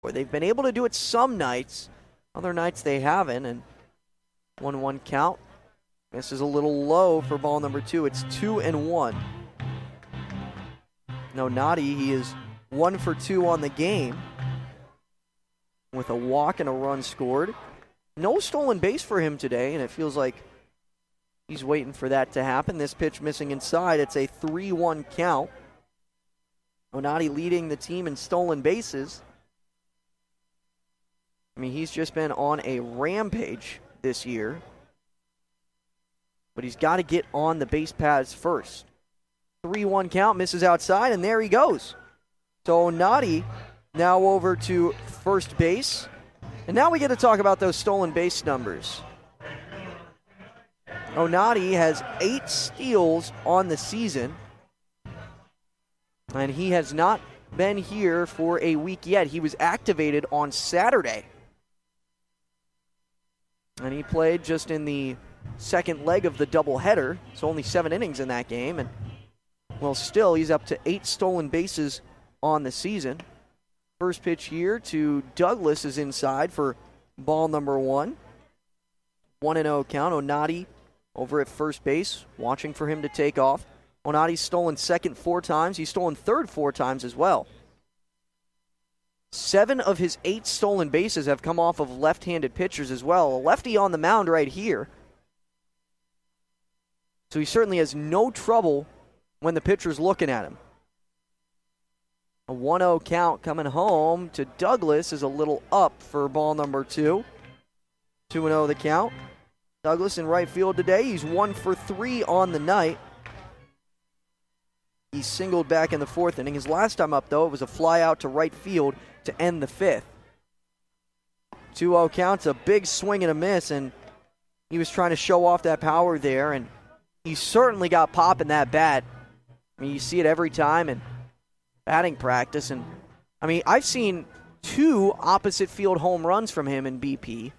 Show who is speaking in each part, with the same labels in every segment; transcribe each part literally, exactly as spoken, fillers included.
Speaker 1: Or they've been able to do it some nights. Other nights they haven't. And one one count. This is a little low for ball number two. It's two and one. No, Nadi, he is one for two on the game with a walk and a run scored. No stolen base for him today, and it feels like he's waiting for that to happen. This pitch missing inside. It's a three one count. Onati leading the team in stolen bases. I mean, he's just been on a rampage this year. But he's got to get on the base paths first. three one count, misses outside, and there he goes. So Onati now over to first base. And now we get to talk about those stolen base numbers. Onati has eight steals on the season. And he has not been here for a week yet. He was activated on Saturday. And he played just in the second leg of the doubleheader. So only seven innings in that game. And, well, still, he's up to eight stolen bases on the season. First pitch here to Douglas is inside for ball number one. one and oh count. Onati over at first base, watching for him to take off. Onati's stolen second four times. He's stolen third four times as well. Seven of his eight stolen bases have come off of left-handed pitchers as well. A lefty on the mound right here. So he certainly has no trouble when the pitcher's looking at him. A one oh count coming home to Douglas is a little up for ball number two. two and oh the count. Douglas in right field today. He's one for three on the night. He singled back in the fourth inning. His last time up, though, it was a fly out to right field to end the fifth. two oh counts, a big swing and a miss, and he was trying to show off that power there, and he certainly got pop in that bat. I mean, you see it every time in batting practice, and I mean, I've seen two opposite field home runs from him in B P.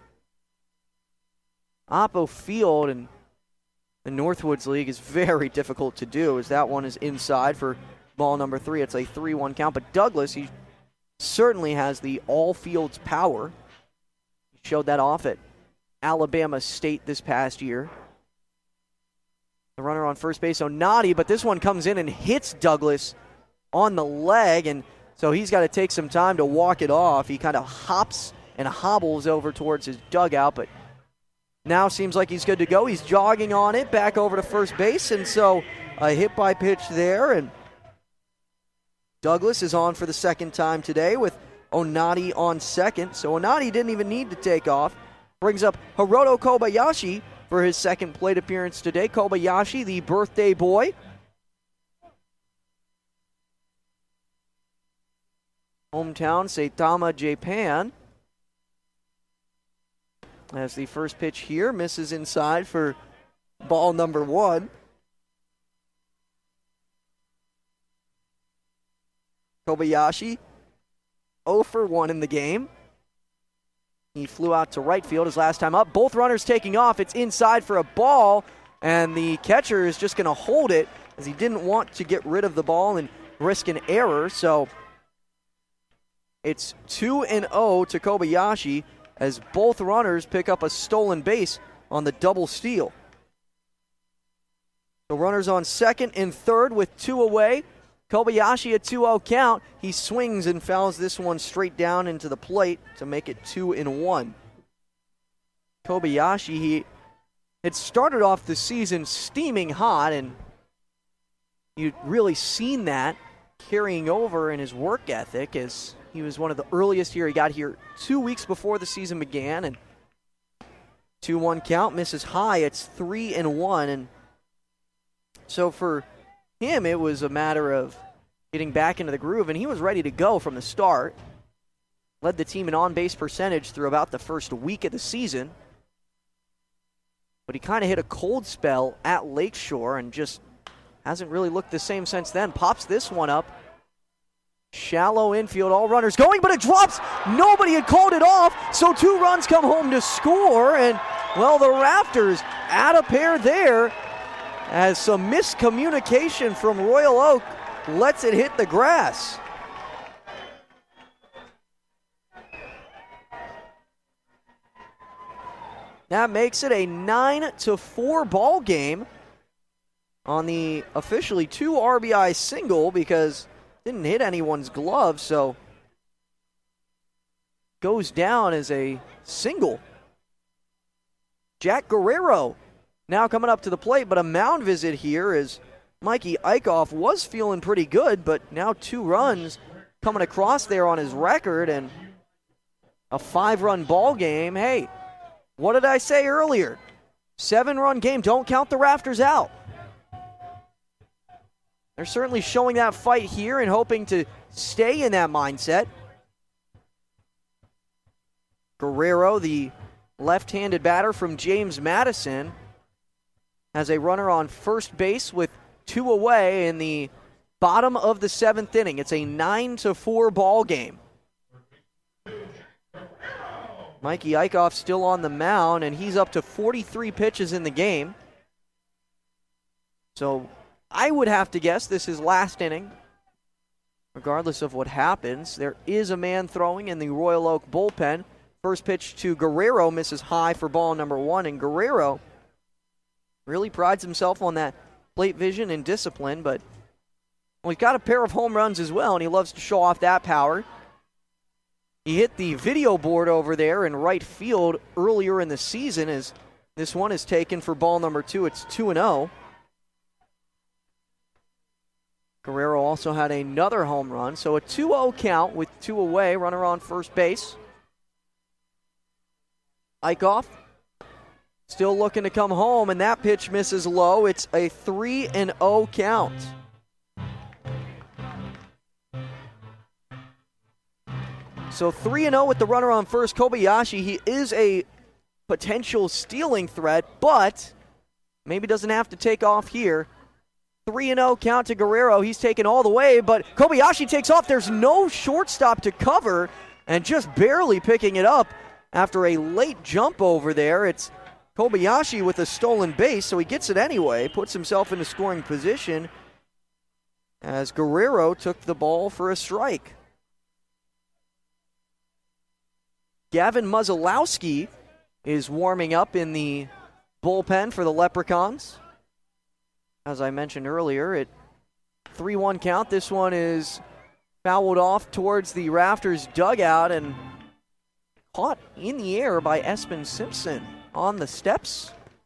Speaker 1: Oppo Field and the Northwoods League is very difficult to do, as that one is inside for ball number three. It's a three one count, but Douglas, he certainly has the all-fields power. He showed that off at Alabama State this past year. The runner on first base, Onati, but this one comes in and hits Douglas on the leg, and so he's got to take some time to walk it off. He kind of hops and hobbles over towards his dugout, but now seems like he's good to go. He's jogging on it back over to first base, and so a hit by pitch there, and Douglas is on for the second time today with Onati on second. So Onati didn't even need to take off. Brings up Hiroto Kobayashi for his second plate appearance today. Kobayashi, the birthday boy. Hometown, Saitama, Japan. As the first pitch here misses inside for ball number one. Kobayashi, oh for one in the game. He flew out to right field his last time up. Both runners taking off. It's inside for a ball, and the catcher is just going to hold it as he didn't want to get rid of the ball and risk an error. So it's two and oh to Kobayashi as both runners pick up a stolen base on the double steal. The runners on second and third with two away. Kobayashi a two oh count. He swings and fouls this one straight down into the plate to make it two and one. Kobayashi, he had started off the season steaming hot, and you'd really seen that carrying over in his work ethic, as he was one of the earliest here. He got here two weeks before the season began, and two one count, misses high. It's three and one, and so for him, it was a matter of getting back into the groove, and he was ready to go from the start. Led the team in on-base percentage through about the first week of the season, but he kind of hit a cold spell at Lakeshore and just hasn't really looked the same since then. Pops this one up. Shallow infield, all runners going, but it drops. Nobody had called it off, so two runs come home to score, and, well, the Raptors add a pair there as some miscommunication from Royal Oak lets it hit the grass. That makes it a nine to four ball game on the officially two R B I single because didn't hit anyone's glove, so goes down as a single. Jack Guerrero now coming up to the plate, but a mound visit here as Mikey Eichhoff was feeling pretty good, but now two runs coming across there on his record and a five-run ball game. Hey, what did I say earlier? Seven-run game, don't count the Rafters out. They're certainly showing that fight here and hoping to stay in that mindset. Guerrero, the left-handed batter from James Madison, has a runner on first base with two away in the bottom of the seventh inning. It's a nine to four ball game. Mikey Eichhoff still on the mound, and he's up to forty-three pitches in the game. So I would have to guess this is last inning. Regardless of what happens, there is a man throwing in the Royal Oak bullpen. First pitch to Guerrero misses high for ball number one, and Guerrero really prides himself on that plate vision and discipline, but well, he's got a pair of home runs as well, and he loves to show off that power. He hit the video board over there in right field earlier in the season as this one is taken for ball number two. It's two and oh. Guerrero also had another home run, so a two oh count with two away, runner on first base. Eichhoff still looking to come home, and that pitch misses low. It's a three and oh count. So three and oh with the runner on first. Kobayashi, he is a potential stealing threat, but maybe doesn't have to take off here. three and oh count to Guerrero. He's taken all the way, but Kobayashi takes off. There's no shortstop to cover, and just barely picking it up after a late jump over there. It's Kobayashi with a stolen base, so he gets it anyway, puts himself in a scoring position as Guerrero took the ball for a strike. Gavin Muzzolowski is warming up in the bullpen for the Leprechauns. As I mentioned earlier, at three one count, this one is fouled off towards the Rafters dugout and caught in the air by Espen Simpson on the steps.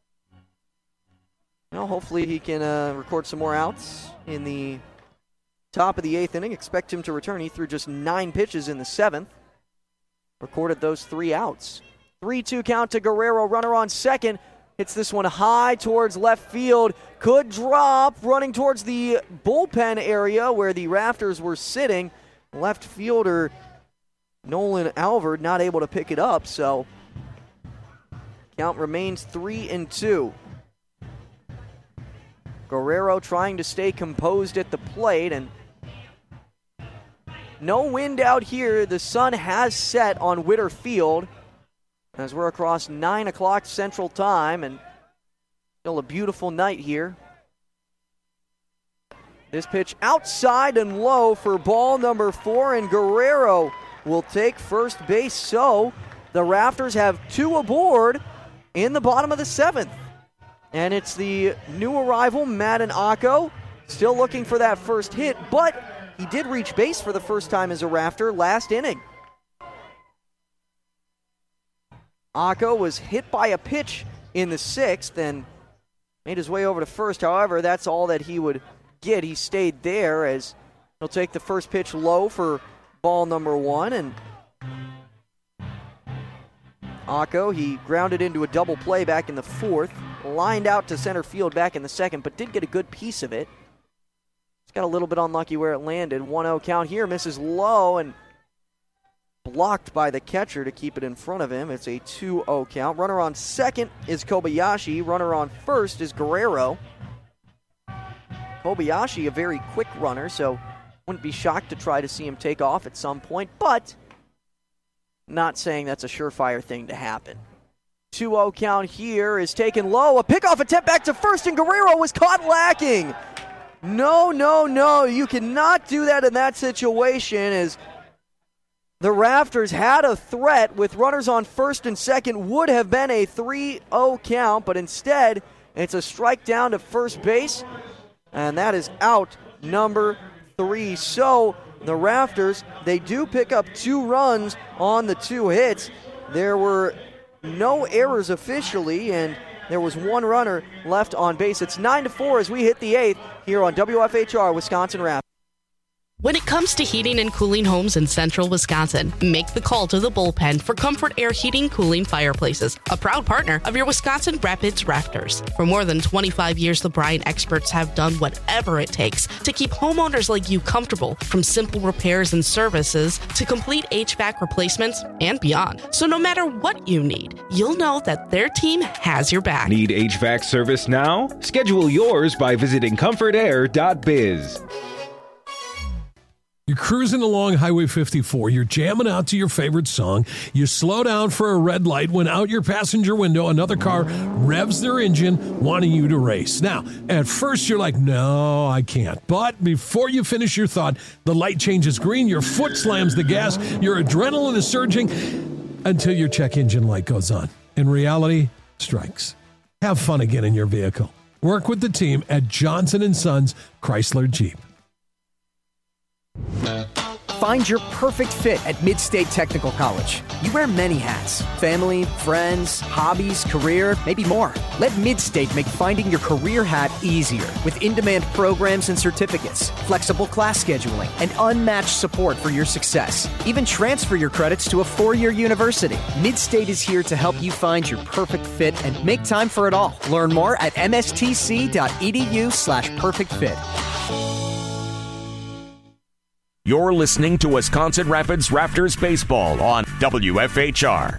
Speaker 1: Well, hopefully he can uh, record some more outs in the top of the eighth inning. Expect him to return. He threw just nine pitches in the seventh. Recorded those three outs. three two count to Guerrero. Runner on second. Hits this one high towards left field. Could drop. Running towards the bullpen area where the Rafters were sitting. Left fielder Nolan Alvord not able to pick it up. So count remains three and two. Guerrero trying to stay composed at the plate, and no wind out here. The sun has set on Witter Field as we're across nine o'clock Central Time, and still a beautiful night here. This pitch outside and low for ball number four, and Guerrero will take first base. So the Rafters have two aboard in the bottom of the seventh. And it's the new arrival, Madden Ako, still looking for that first hit, but he did reach base for the first time as a Rafter last inning. Ako was hit by a pitch in the sixth and made his way over to first. However, that's all that he would get. He stayed there as he'll take the first pitch low for ball number one. And Ako, he grounded into a double play back in the fourth, lined out to center field back in the second, but did get a good piece of it. Got a little bit unlucky where it landed. one oh count here, misses low and blocked by the catcher to keep it in front of him. It's a two oh count. Runner on second is Kobayashi. Runner on first is Guerrero. Kobayashi, a very quick runner, so wouldn't be shocked to try to see him take off at some point, but not saying that's a surefire thing to happen. two oh count here is taken low. A pickoff attempt back to first, and Guerrero was caught lacking. No, no, no. You cannot do that in that situation as the Rafters had a threat with runners on first and second, would have been a three oh count, but instead it's a strike down to first base, and that is out number three. So the Rafters, they do pick up two runs on the two hits. There were no errors officially, and there was one runner left on base. It's nine to four as we hit the eighth here on W F H R Wisconsin Rapids.
Speaker 2: When it comes to heating and cooling homes in central Wisconsin, make the call to the Bullpen for Comfort Air Heating Cooling Fireplaces, a proud partner of your Wisconsin Rapids Rafters. For more than twenty-five years, the Bryan experts have done whatever it takes to keep homeowners like you comfortable, from simple repairs and services to complete H V A C replacements and beyond. So no matter what you need, you'll know that their team has your back.
Speaker 3: Need H V A C service now? Schedule yours by visiting comfort air dot biz.
Speaker 4: You're cruising along Highway fifty-four. You're jamming out to your favorite song. You slow down for a red light when out your passenger window, another car revs their engine, wanting you to race. Now, at first you're like, no, I can't. But before you finish your thought, the light changes green, your foot slams the gas, your adrenaline is surging until your check engine light goes on. And reality strikes. Have fun again in your vehicle. Work with the team at Johnson and Sons Chrysler Jeep.
Speaker 5: Find your perfect fit at Mid-State Technical College. You wear many hats: family, friends, hobbies, career, maybe more. Let Mid-State make finding your career hat easier with in-demand programs and certificates, flexible class scheduling, and unmatched support for your success. Even transfer your credits to a four-year university. Mid-State is here to help you find your perfect fit and make time for it all. Learn more at mstc.edu slash perfect fit.
Speaker 6: You're listening to Wisconsin Rapids Rafters Baseball on W F H R.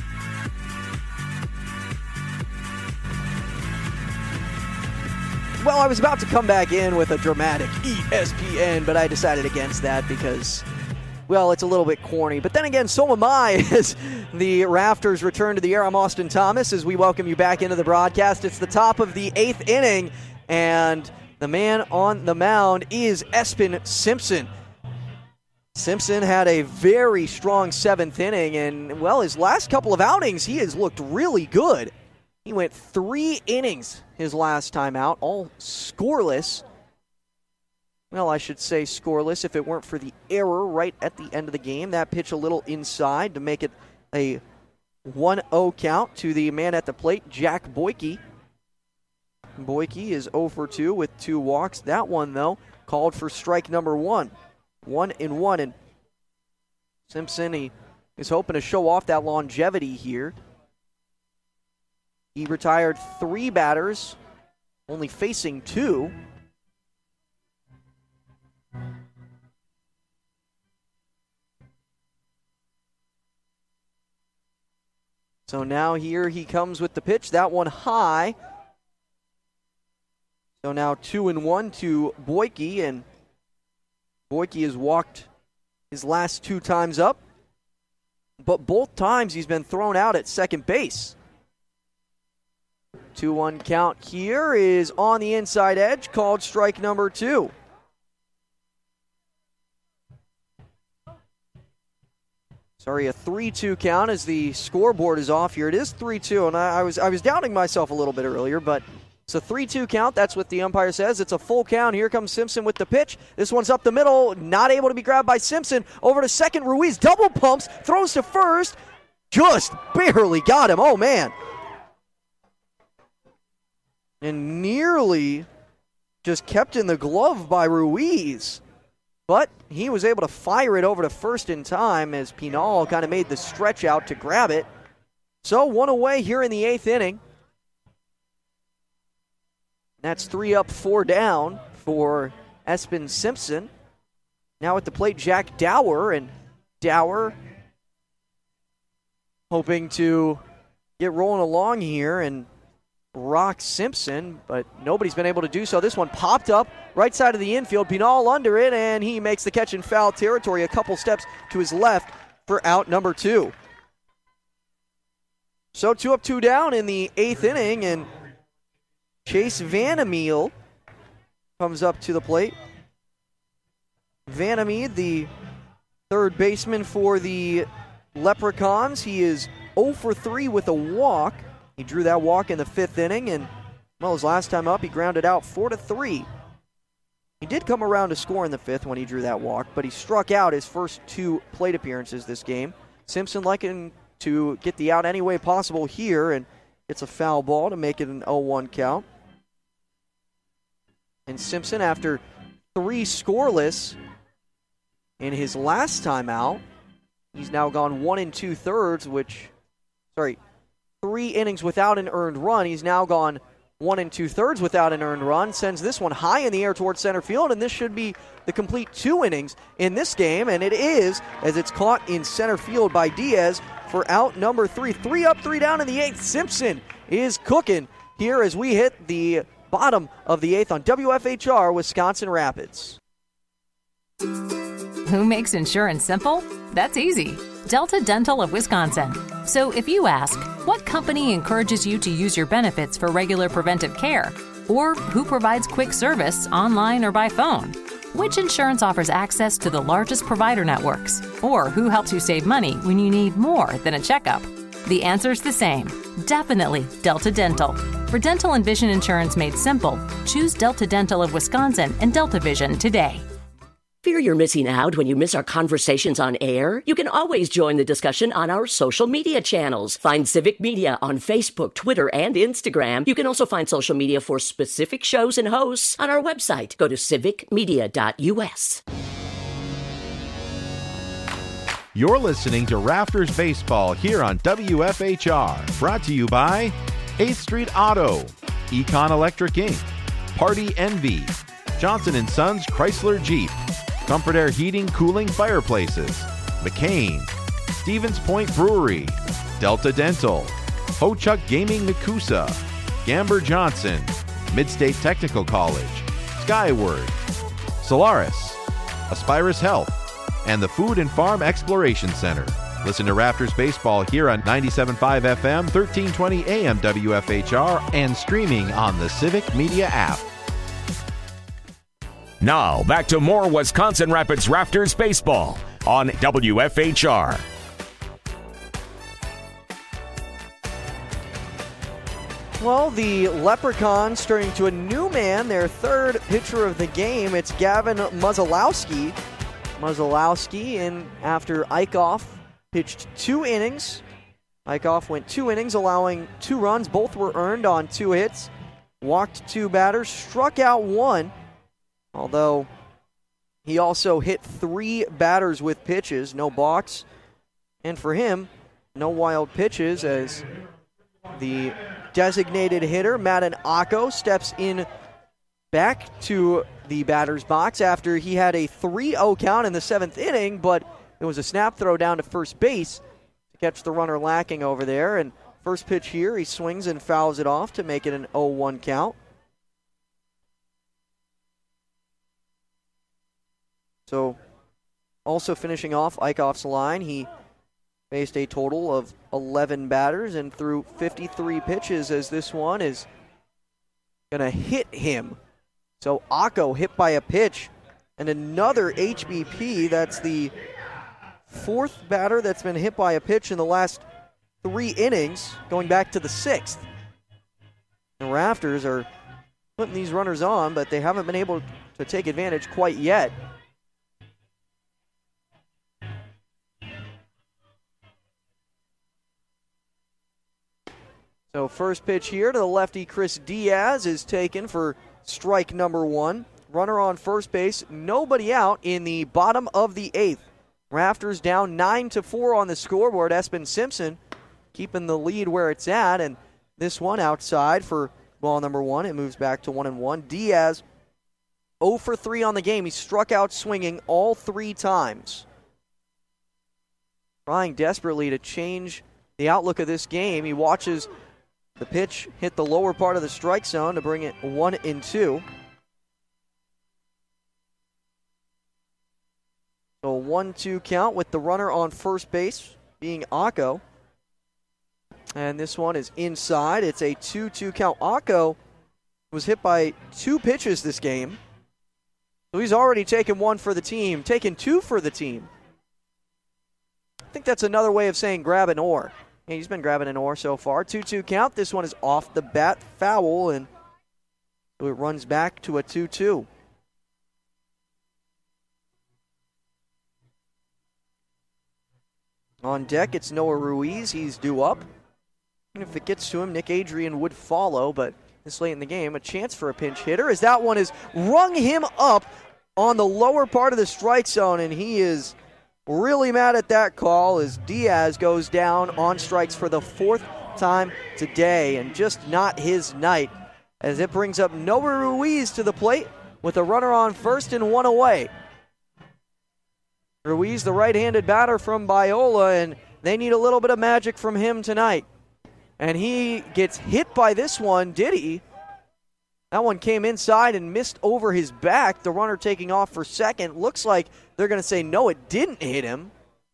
Speaker 1: Well, I was about to come back in with a dramatic E S P N, but I decided against that because, well, it's a little bit corny. But then again, so am I as the Rafters return to the air. I'm Austin Thomas as we welcome you back into the broadcast. It's the top of the eighth inning, and the man on the mound is Espen Simpson. Simpson had a very strong seventh inning, and, well, his last couple of outings, he has looked really good. He went three innings his last time out, all scoreless. Well, I should say scoreless if it weren't for the error right at the end of the game. That pitch a little inside to make it a one oh count to the man at the plate, Jack Boyke. Boyke is oh for two with two walks. That one, though, called for strike number one. One and one, and Simpson, he is hoping to show off that longevity here. He retired three batters, only facing two. So now here he comes with the pitch. That one high. So now two and one to Boyke, and Boyke has walked his last two times up, but both times he's been thrown out at second base. two one count here is on the inside edge, called strike number two. Sorry, a three two count as the scoreboard is off here. It is three two, and I, I was I was doubting myself a little bit earlier, but it's a three two count. That's what the umpire says. It's a full count. Here comes Simpson with the pitch. This one's up the middle. Not able to be grabbed by Simpson. Over to second. Ruiz double pumps. Throws to first. Just barely got him. Oh, man. And nearly just kept in the glove by Ruiz. But he was able to fire it over to first in time as Pinal kind of made the stretch out to grab it. So one away here in the eighth inning. That's three up, four down for Espen Simpson. Now at the plate, Jack Dower, and Dower hoping to get rolling along here and rock Simpson, but nobody's been able to do so. This one popped up right side of the infield, Pinal under it, and he makes the catch in foul territory a couple steps to his left for out number two. So two up, two down in the eighth inning, and Chase Vandermeer comes up to the plate. Vandermeer, the third baseman for the Leprechauns. He is oh for three with a walk. He drew that walk in the fifth inning, and, well, his last time up, he grounded out four to three. He did come around to score in the fifth when he drew that walk, but he struck out his first two plate appearances this game. Simpson liking to get the out any way possible here, and it's a foul ball to make it an oh one count. And Simpson, after three scoreless in his last time out, he's now gone one and two thirds, which, sorry, three innings without an earned run. He's now gone one and two thirds without an earned run, sends this one high in the air towards center field, and this should be the complete two innings in this game, and it is, as it's caught in center field by Diaz for out number three. Three up, three down in the eighth. Simpson is cooking here as we hit the bottom of the eighth on W F H R Wisconsin Rapids.
Speaker 7: Who makes insurance simple? That's easy. Delta Dental of Wisconsin. So if you ask, what company encourages you to use your benefits for regular preventive care? Or who provides quick service online or by phone? Which insurance offers access to the largest provider networks? Or who helps you save money when you need more than a checkup? The answer's the same. Definitely Delta Dental. For dental and vision insurance made simple, choose Delta Dental of Wisconsin and Delta Vision today.
Speaker 8: Fear you're missing out when you miss our conversations on air? You can always join the discussion on our social media channels. Find Civic Media on Facebook, Twitter, and Instagram. You can also find social media for specific shows and hosts on our website. Go to civic media dot u s.
Speaker 9: You're listening to Rafters Baseball here on W F H R. Brought to you by eighth Street Auto, Econ Electric Incorporated, Party Envy, Johnson and Sons Chrysler Jeep, Comfort Air Heating, Cooling, Fireplaces, McCain, Stevens Point Brewery, Delta Dental, Ho-Chuck Gaming Nakusa, Gamber Johnson, Midstate Technical College, Skyward, Solaris, Aspirus Health, and the Food and Farm Exploration Center. Listen to Raptors Baseball here on ninety-seven point five F M, thirteen twenty A M W F H R, and streaming on the Civic Media app.
Speaker 6: Now, back to more Wisconsin Rapids Rafters baseball on W F H R.
Speaker 1: Well, the Leprechauns turning to a new man, their third pitcher of the game. It's Gavin Muzzolowski. Muzzolowski, in after Eichhoff pitched two innings. Eichhoff went two innings, allowing two runs. Both were earned on two hits. Walked two batters, struck out one. Although he also hit three batters with pitches, no balks. And for him, no wild pitches as the designated hitter, Madden Akko, steps in back to the batter's box after he had a three oh count in the seventh inning, but it was a snap throw down to first base to catch the runner lacking over there. And first pitch here, he swings and fouls it off to make it an oh one count. So, also finishing off Eichhoff's line, he faced a total of eleven batters and threw fifty-three pitches as this one is going to hit him. So, Akko hit by a pitch and another H B P. That's the fourth batter that's been hit by a pitch in the last three innings, going back to the sixth. The Rafters are putting these runners on, but they haven't been able to take advantage quite yet. So first pitch here to the lefty Chris Diaz is taken for strike number one. Runner on first base, nobody out in the bottom of the eighth. Rafters down nine to four on the scoreboard. Espen Simpson keeping the lead where it's at, and this one outside for ball number one. It moves back to one and one. Diaz oh for three on the game. He struck out swinging all three times. Trying desperately to change the outlook of this game. He watches the pitch hit the lower part of the strike zone to bring it one and two. So a one two count with the runner on first base being Akko. And this one is inside. It's a two two count. Akko was hit by two pitches this game. So he's already taken one for the team, taken two for the team. think that's another way of saying grab an oar. Yeah, he's been grabbing an oar so far. two two count. This one is off the bat, foul, and it runs back to a two two. On deck, it's Noah Ruiz. He's due up. And if it gets to him, Nick Adrian would follow, but this late in the game, a chance for a pinch hitter as that one has rung him up on the lower part of the strike zone, and he is really mad at that call as Diaz goes down on strikes for the fourth time today, and just not his night as it brings up Noah Ruiz to the plate with a runner on first and one away. Ruiz, the right-handed batter from Biola, and they need a little bit of magic from him tonight. And he gets hit by this one, did he? That one came inside and missed over his back. The runner taking off for second. Looks like they're going to say, no, it didn't hit him.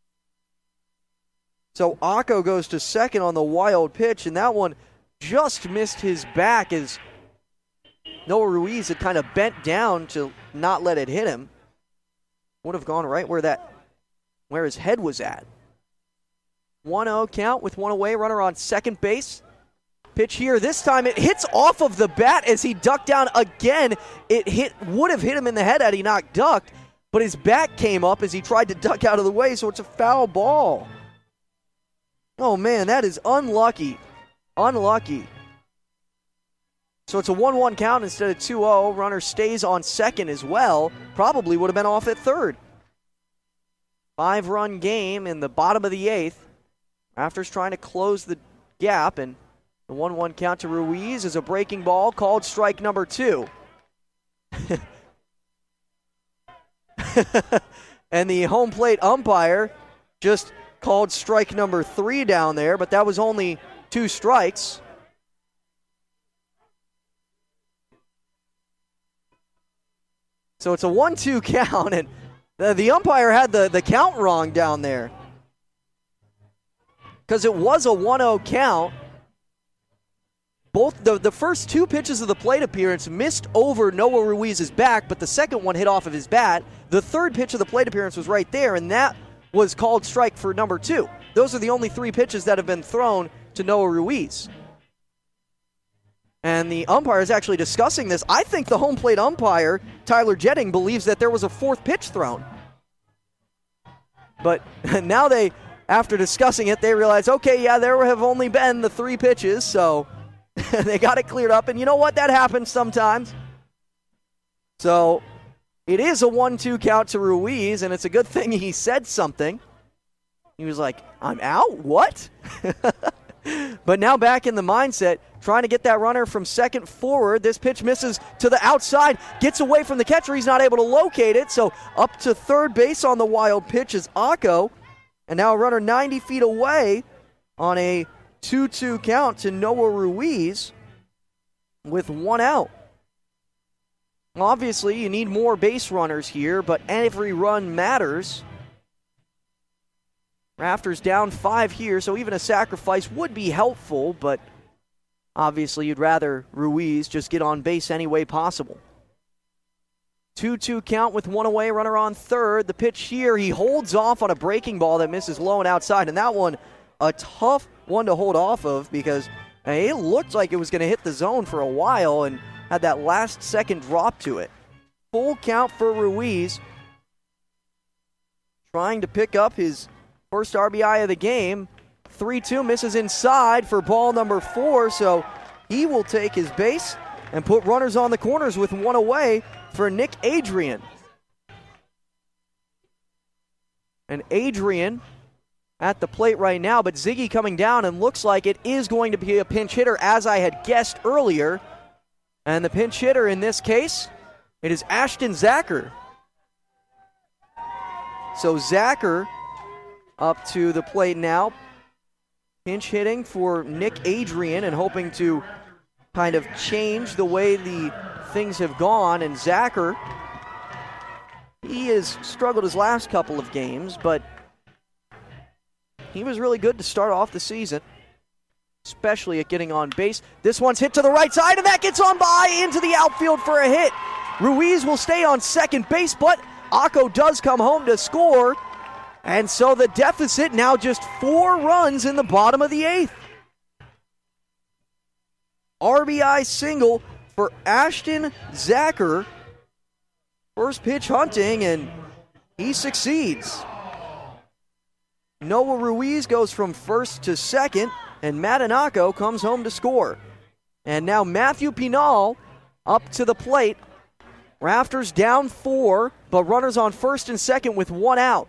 Speaker 1: So Akko goes to second on the wild pitch, and that one just missed his back as Noah Ruiz had kind of bent down to not let it hit him. Would have gone right where that, where his head was at. one oh count with one away, runner on second base. Pitch here. This time it hits off of the bat as he ducked down again. It hit would have hit him in the head had he not ducked, but his back came up as he tried to duck out of the way, so it's a foul ball. Oh, man, that is unlucky. Unlucky. So it's a one one count instead of two oh. Runner stays on second as well. Probably would have been off at third. Five-run game in the bottom of the eighth. Raptors trying to close the gap, and the one one count to Ruiz is a breaking ball called strike number two. And the home plate umpire just called strike number three down there, but that was only two strikes. So it's a one two count, and the, the umpire had the, the count wrong down there. Because it was a one oh count. Both the, the first two pitches of the plate appearance missed over Noah Ruiz's back, but the second one hit off of his bat. The third pitch of the plate appearance was right there, and that was called strike for number two. Those are the only three pitches that have been thrown to Noah Ruiz. And the umpire is actually discussing this. I think the home plate umpire, Tyler Jetting, believes that there was a fourth pitch thrown. But now they, after discussing it, they realize, okay, yeah, there have only been the three pitches, so they got it cleared up. And you know what? That happens sometimes. So it is a one two count to Ruiz, and it's a good thing he said something. He was like, I'm out? What? But now back in the mindset, trying to get that runner from second forward. This pitch misses to the outside, gets away from the catcher. He's not able to locate it, so up to third base on the wild pitch is Akko. And now a runner ninety feet away on a two two count to Noah Ruiz with one out. Obviously, you need more base runners here, but every run matters. Raptors down five here, so even a sacrifice would be helpful, but obviously you'd rather Ruiz just get on base any way possible. two two count with one away, runner on third. The pitch here, he holds off on a breaking ball that misses low and outside, and that one, a tough one to hold off of because it looked like it was going to hit the zone for a while and had that last second drop to it. Full count for Ruiz. Trying to pick up his first R B I of the game. three two misses inside for ball number four, so he will take his base and put runners on the corners with one away for Nick Adrian. And Adrian at the plate right now, but Ziggy coming down, and looks like it is going to be a pinch hitter, as I had guessed earlier. And the pinch hitter in this case, it is Ashton Zacher. So Zacher up to the plate now. Pinch hitting for Nick Adrian and hoping to kind of change the way the things have gone. And Zacher, he has struggled his last couple of games, but he was really good to start off the season, especially at getting on base. This one's hit to the right side, and that gets on by into the outfield for a hit. Ruiz will stay on second base, but Akko does come home to score. And so the deficit now just four runs in the bottom of the eighth. R B I single for Ashton Zacher. First pitch hunting, and he succeeds. Noah Ruiz goes from first to second, and Matanako comes home to score. And now Matthew Pinal up to the plate. Rafters down four, but runners on first and second with one out.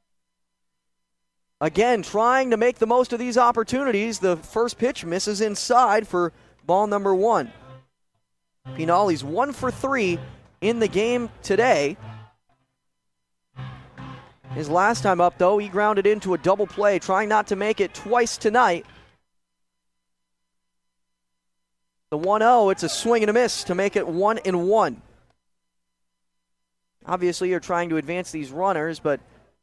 Speaker 1: Again, trying to make the most of these opportunities. The first pitch misses inside for ball number one. Pinal, he's one for three in the game today. His last time up, though, he grounded into a double play, trying not to make it twice tonight. The one oh, it's a swing and a miss to make it one and one. Obviously, you're trying to advance these runners, but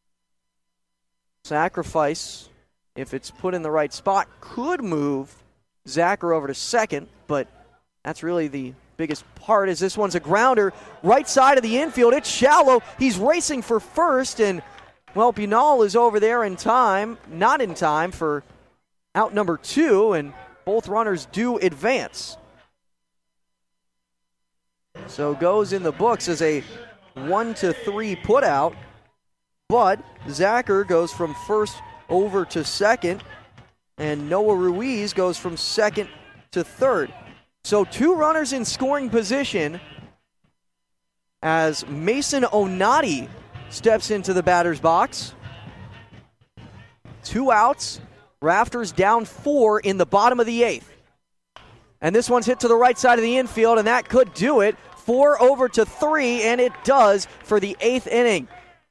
Speaker 1: sacrifice, if it's put in the right spot, could move Zacher over to second, but that's really the biggest part, as this one's a grounder. Right side of the infield, it's shallow. He's racing for first, and, well, Pinal is over there in time, not in time for out number two, and both runners do advance. So goes in the books as a one to three put out, but Zacher goes from first over to second, and Noah Ruiz goes from second to third. So two runners in scoring position as Mason Onati steps into the batter's box. Two outs, Rafters down four in the bottom of the eighth. And this one's hit to the right side of the infield, and that could do it. Four over to three, and it does for the eighth inning.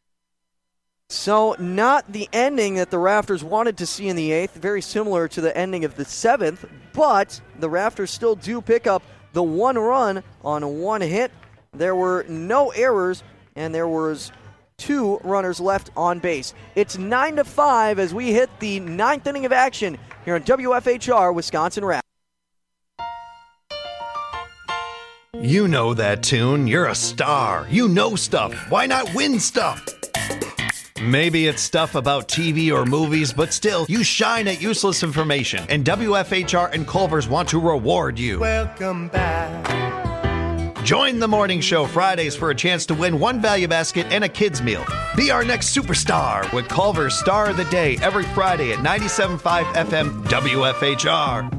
Speaker 1: So not the ending that the Rafters wanted to see in the eighth, very similar to the ending of the seventh, but the Rafters still do pick up the one run on one hit. There were no errors, and there was two runners left on base. It's nine to five as we hit the ninth inning of action here on W F H R Wisconsin Raptors.
Speaker 10: You know that tune. You're a star. You know stuff. Why not win stuff? Maybe it's stuff about T V or movies, but still, you shine at useless information. And W F H R and Culver's want to reward you.
Speaker 11: Welcome back.
Speaker 10: Join the morning show Fridays for a chance to win one value basket and a kid's meal. Be our next superstar with Culver's Star of the Day every Friday at ninety-seven point five F M W F H R.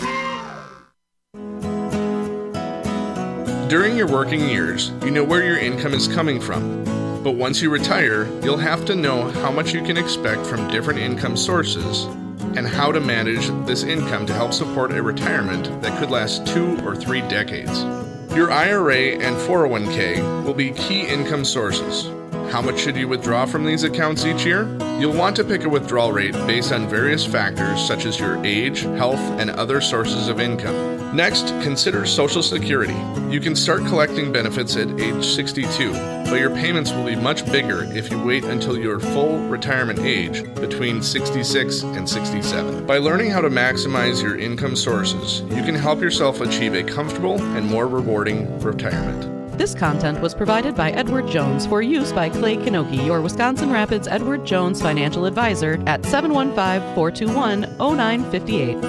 Speaker 12: During your working years, you know where your income is coming from. But once you retire, you'll have to know how much you can expect from different income sources and how to manage this income to help support a retirement that could last two or three decades. Your I R A and four oh one k will be key income sources. How much should you withdraw from these accounts each year? You'll want to pick a withdrawal rate based on various factors such as your age, health, and other sources of income. Next, consider Social Security. You can start collecting benefits at age sixty-two, but your payments will be much bigger if you wait until your full retirement age between sixty-six and sixty-seven. By learning how to maximize your income sources, you can help yourself achieve a comfortable and more rewarding retirement.
Speaker 2: This content was provided by Edward Jones for use by Clay Kanoki, your Wisconsin Rapids Edward Jones financial advisor at seven one five, four two one, oh nine five eight.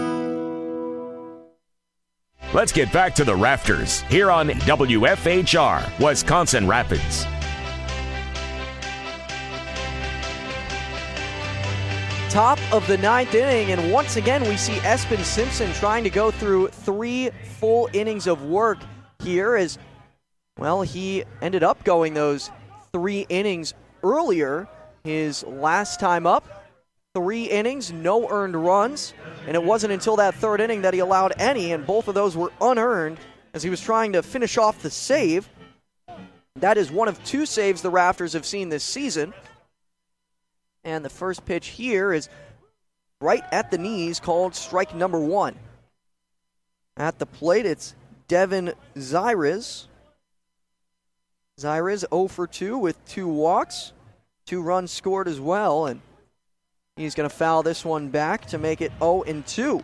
Speaker 6: Let's get back to the Rafters here on W F H R Wisconsin Rapids.
Speaker 1: Top of the ninth inning, and once again we see Espen Simpson trying to go through three full innings of work here as, well, he ended up going those three innings earlier. His last time up, three innings, no earned runs, and it wasn't until that third inning that he allowed any, and both of those were unearned as he was trying to finish off the save. That is one of two saves the Rafters have seen this season. And the first pitch here is right at the knees, called strike number one. At the plate, it's Devin Zyrez. Zyrez oh for two with two walks, two runs scored as well, and he's going to foul this one back to make it oh and two.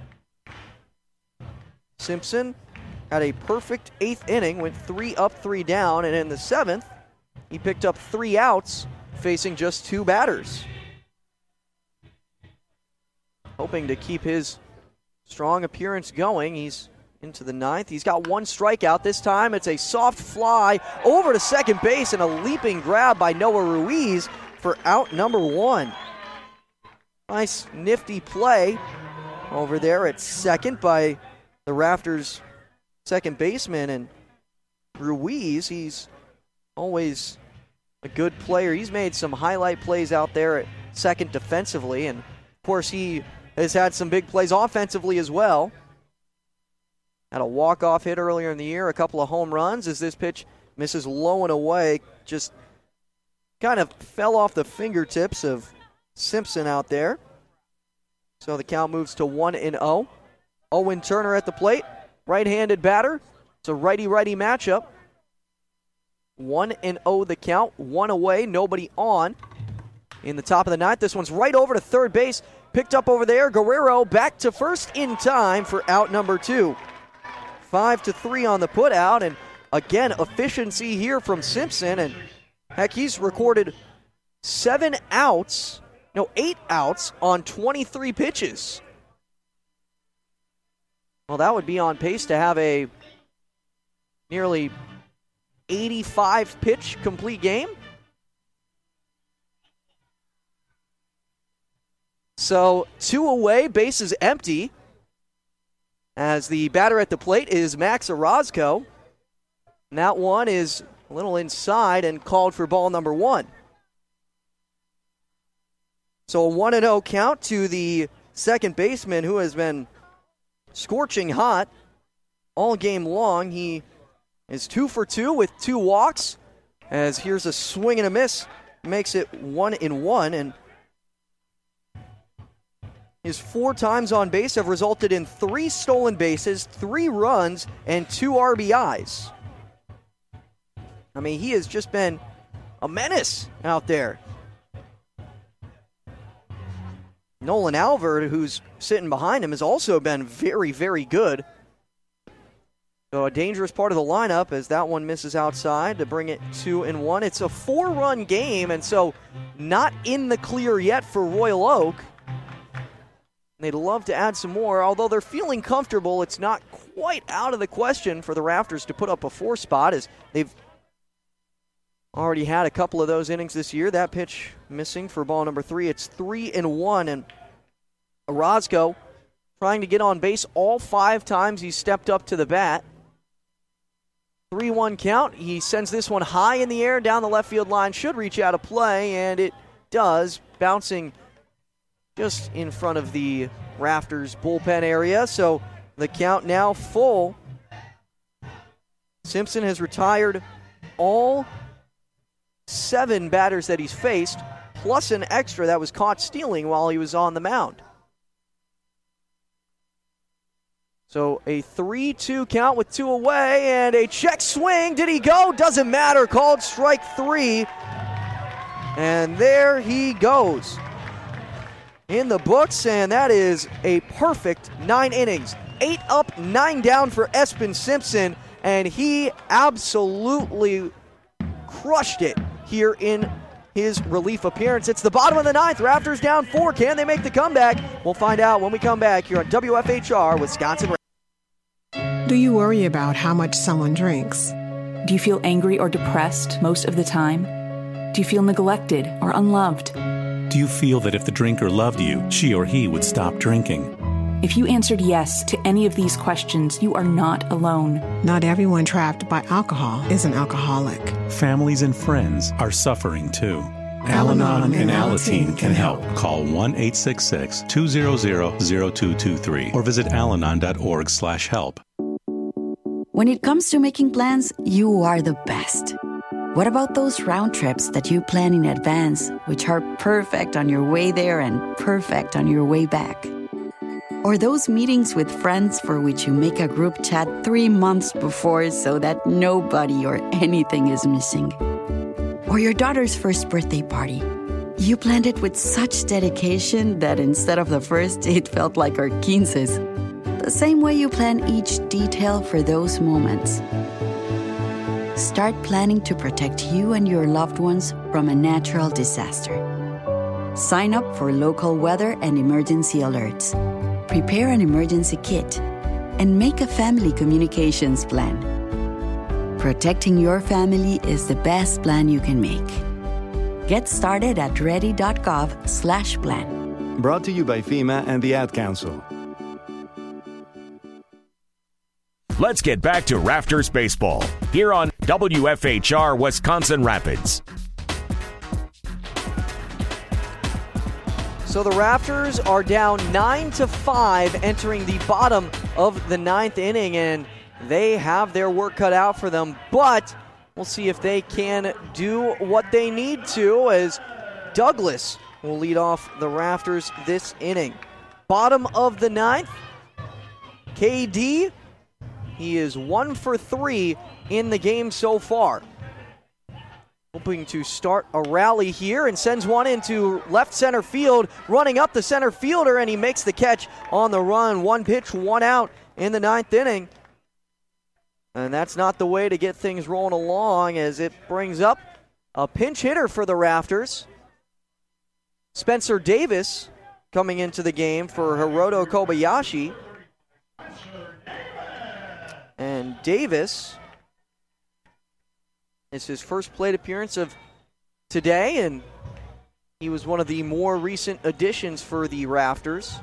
Speaker 1: Simpson had a perfect eighth inning, went three up, three down, and in the seventh, he picked up three outs facing just two batters. Hoping to keep his strong appearance going. He's into the ninth. He's got one strikeout. This time it's a soft fly over to second base and a leaping grab by Noah Ruiz for out number one. Nice nifty play over there at second by the Rafters second baseman. And Ruiz, he's always a good player. He's made some highlight plays out there at second defensively. And of course he has had some big plays offensively as well. Had a walk-off hit earlier in the year, a couple of home runs as this pitch misses low and away. Just kind of fell off the fingertips of Simpson out there. So the count moves to one and oh. Owen Turner at the plate, right-handed batter. It's a righty-righty matchup. one and oh the count, one away, nobody on. In the top of the ninth, this one's right over to third base. Picked up over there, Guerrero back to first in time for out number two. Five to three on the putout, and again, efficiency here from Simpson, and heck, he's recorded seven outs, no, eight outs on twenty-three pitches. Well, that would be on pace to have a nearly eighty-five pitch complete game. So, two away, bases empty. As the batter at the plate is Max Orozco. And that one is a little inside and called for ball number one. So a one and oh count to the second baseman who has been scorching hot all game long. He is two for two with two walks. As here's a swing and a miss. Makes it one and one. And his four times on base have resulted in three stolen bases, three runs, and two R B Is. I mean, he has just been a menace out there. Nolan Alvord, who's sitting behind him, has also been very, very good. So a dangerous part of the lineup as that one misses outside to bring it two and one. It's a four-run game, and so not in the clear yet for Royal Oak. They'd love to add some more. Although they're feeling comfortable, it's not quite out of the question for the Rafters to put up a four spot as they've already had a couple of those innings this year. That pitch missing for ball number three. It's three and one, and Orozco trying to get on base all five times he stepped up to the bat. three one count. He sends this one high in the air down the left field line. Should reach out of play, and it does, bouncing just in front of the Rafters bullpen area. So the count now full. Simpson has retired all seven batters that he's faced, plus an extra that was caught stealing while he was on the mound. So a three two count with two away, and a check swing. Did he go? Doesn't matter. Called strike three. And there he goes in the books, and that is a perfect nine innings. Eight up, nine down for Espen Simpson, and he absolutely crushed it here in his relief appearance. It's the bottom of the ninth. Rafters down four. Can they make the comeback? We'll find out when we come back here on W F H R Wisconsin.
Speaker 13: Do you worry about how much someone drinks?
Speaker 14: Do you feel angry or depressed most of the time? Do you feel neglected or unloved?
Speaker 15: Do you feel that if the drinker loved you, she or he would stop drinking?
Speaker 14: If you answered yes to any of these questions, you are not alone.
Speaker 13: Not everyone trapped by alcohol is an alcoholic.
Speaker 15: Families and friends are suffering too.
Speaker 13: Al-Anon and Alateen
Speaker 15: can help. Call one eight six six, two zero zero, zero two two three or visit alanon dot org slash help.
Speaker 16: When it comes to making plans, you are the best. What about those round trips that you plan in advance, which are perfect on your way there and perfect on your way back? Or those meetings with friends for which you make a group chat three months before so that nobody or anything is missing? Or your daughter's first birthday party. You planned it with such dedication that instead of the first, it felt like our quinces. The same way you plan each detail for those moments. start planning to protect you and your loved ones from a natural disaster. Sign up for local weather and emergency alerts. Prepare an emergency kit and make a family communications plan. Protecting your family is the best plan you can make. Get started at ready.gov slash plan.
Speaker 17: Brought to you by FEMA and the Ad Council.
Speaker 6: Let's get back to Rafters Baseball here on W F H R Wisconsin Rapids.
Speaker 1: So the Rafters are down nine to five entering the bottom of the ninth inning, and they have their work cut out for them, but we'll see if they can do what they need to, as Douglas will lead off the Rafters this inning. Bottom of the ninth, K D, he is one for three in the game so far. Hoping to start a rally here, and sends one into left center field, running up the center fielder, and he makes the catch on the run. One pitch, one out in the ninth inning. And that's not the way to get things rolling along, as it brings up a pinch hitter for the Rafters. Spencer Davis coming into the game for Hiroto Kobayashi. And Davis, it's his first plate appearance of today, and he was one of the more recent additions for the Rafters.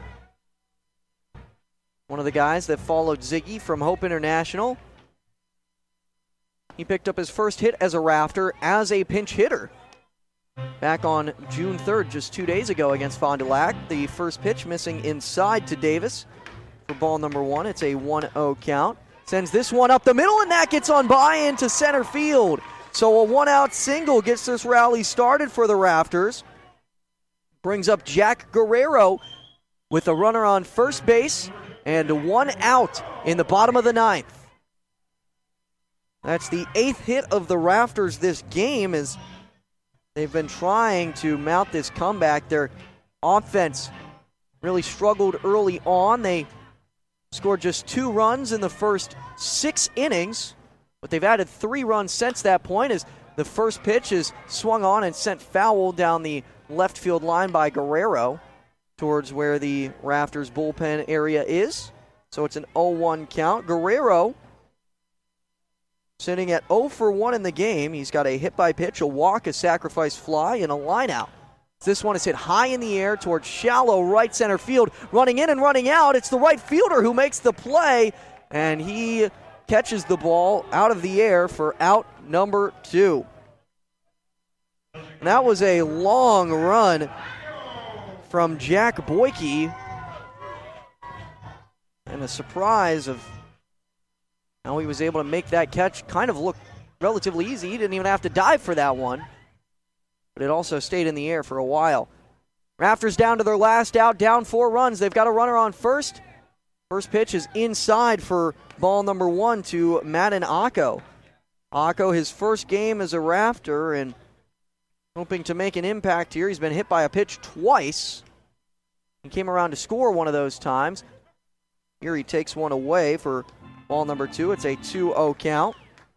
Speaker 1: One of the guys that followed Ziggy from Hope International. He picked up his first hit as a Rafter as a pinch hitter back on June third, just two days ago against Fond du Lac. The first pitch missing inside to Davis for ball number one. It's a one oh count. Sends this one up the middle, and that gets on by into center field. So a one-out single gets this rally started for the Rafters. Brings up Jack Guerrero with a runner on first base and one out in the bottom of the ninth. That's the eighth hit of the Rafters this game, as they've been trying to mount this comeback. Their offense really struggled early on. They scored just two runs in the first six innings, but they've added three runs since that point, as the first pitch is swung on and sent foul down the left field line by Guerrero towards where the Rafters bullpen area is. So it's an oh one count. Guerrero sitting at oh for one in the game. He's got a hit by pitch, a walk, a sacrifice fly, and a line out. This one is hit high in the air towards shallow right center field. Running in and running out, it's the right fielder who makes the play, and he catches the ball out of the air for out number two. And that was a long run from Jack Boyke, and a surprise of how he was able to make that catch kind of look relatively easy. He didn't even have to dive for that one, but it also stayed in the air for a while. Rafters down to their last out, down four runs. They've got a runner on first. First pitch is inside for ball number one to Madden Akko. Akko, his first game as a Rafter, and hoping to make an impact here. He's been hit by a pitch twice. He came around to score one of those times. Here he takes one away for ball number two. It's a two oh count.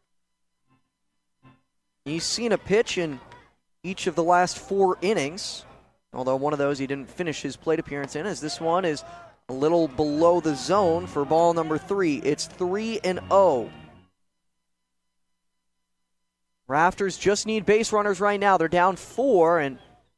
Speaker 1: He's seen a pitch in each of the last four innings, although one of those he didn't finish his plate appearance in, as this one is a little below the zone for ball number three. It's three and oh. Rafters just need base runners right now. They're down four, and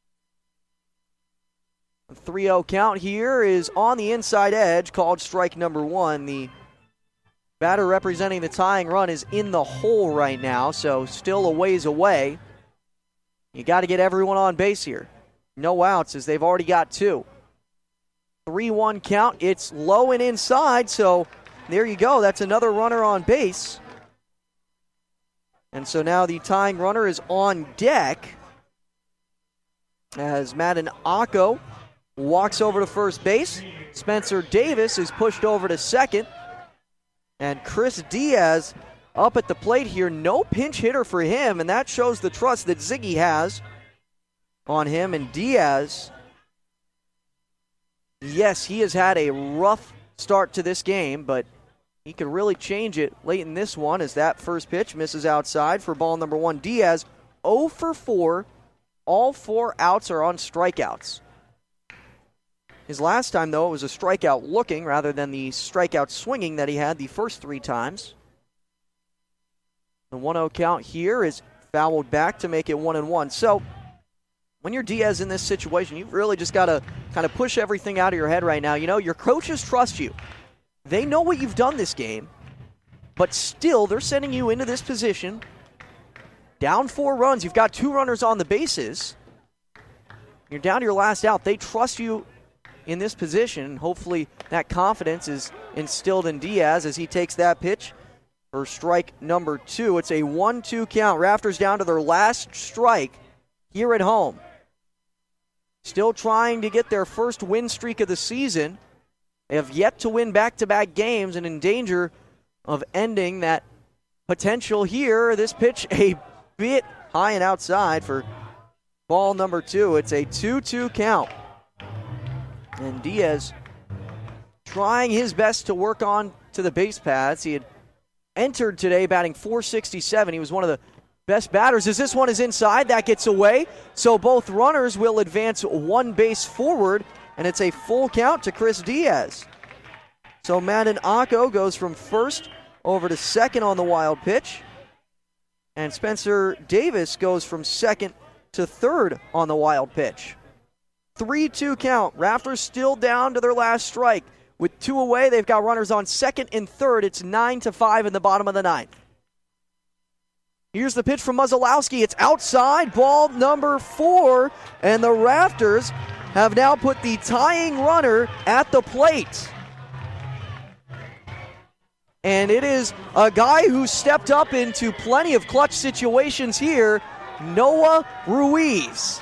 Speaker 1: a three oh count here is on the inside edge, called strike number one. The batter representing the tying run is in the hole right now, so still a ways away. You got to get everyone on base here. No outs, as they've already got two. three one count. It's low and inside, so there you go. That's another runner on base. And so now the tying runner is on deck as Madden Akko walks over to first base. Spencer Davis is pushed over to second. And Chris Diaz up at the plate here. No pinch hitter for him, and that shows the trust that Ziggy has on him. And Diaz, yes, he has had a rough start to this game, but he could really change it late in this one as that first pitch misses outside for ball number one. Diaz oh for four. All four outs are on strikeouts. His last time, though, it was a strikeout looking rather than the strikeout swinging that he had the first three times. The one oh count here is fouled back to make it one and one. So when you're Diaz in this situation, you've really just got to kind of push everything out of your head right now. You know, your coaches trust you. They know what you've done this game, but still they're sending you into this position. Down four runs. You've got two runners on the bases. You're down to your last out. They trust you in this position. Hopefully that confidence is instilled in Diaz as he takes that pitch for strike number two. It's a one two count. Raptors down to their last strike here at home. Still trying to get their first win streak of the season. They have yet to win back-to-back games and in danger of ending that potential here. This pitch a bit high and outside for ball number two. It's a two two count. And Diaz trying his best to work on to the base paths. He had entered today batting four sixty-seven. He was one of the best batters. As this one is inside, that gets away. So both runners will advance one base forward, and it's a full count to Chris Diaz. So Madden Acco goes from first over to second on the wild pitch. And Spencer Davis goes from second to third on the wild pitch. three two count. Raptors still down to their last strike. With two away, they've got runners on second and third. It's nine to five in the bottom of the ninth. Here's the pitch from Muzzolowski. It's outside, ball number four, and the Raptors have now put the tying runner at the plate. And it is a guy who stepped up into plenty of clutch situations here, Noah Ruiz.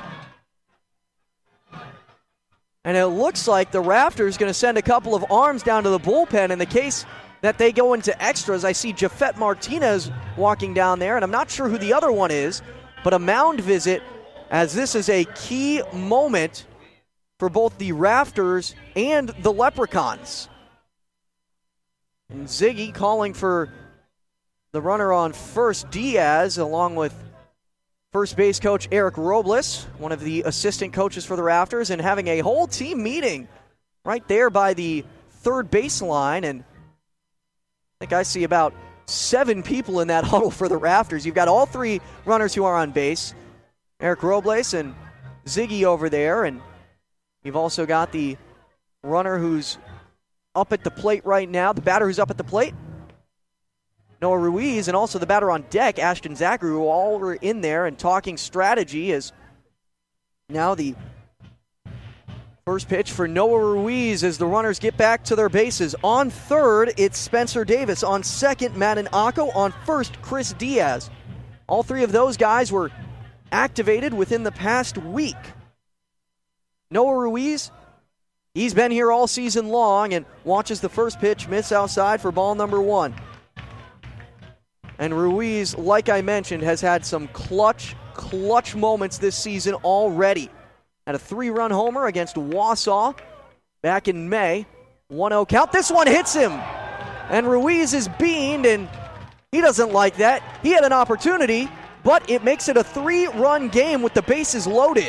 Speaker 1: And it looks like the Raptors going to send a couple of arms down to the bullpen in the case that they go into extras. I see Jafet Martinez walking down there, and I'm not sure who the other one is, but a mound visit, as this is a key moment for both the Raptors and the Leprechauns. And Ziggy calling for the runner on first, Diaz, along with first base coach Eric Robles, one of the assistant coaches for the Raptors, and having a whole team meeting right there by the third baseline. And I think I see about seven people in that huddle for the Raptors. You've got all three runners who are on base, Eric Robles and Ziggy over there, and you've also got the runner who's up at the plate right now, the batter who's up at the plate, Noah Ruiz, and also the batter on deck, Ashton Zachary, who all were in there and talking strategy as now the first pitch for Noah Ruiz as the runners get back to their bases. On third, it's Spencer Davis. On second, Madden Acco. On first, Chris Diaz. All three of those guys were activated within the past week. Noah Ruiz, he's been here all season long and watches the first pitch miss outside for ball number one. And Ruiz, like I mentioned, has had some clutch, clutch moments this season already. Had a three-run homer against Wausau back in May. one oh count. This one hits him. And Ruiz is beamed, and he doesn't like that. He had an opportunity, but it makes it a three-run game with the bases loaded.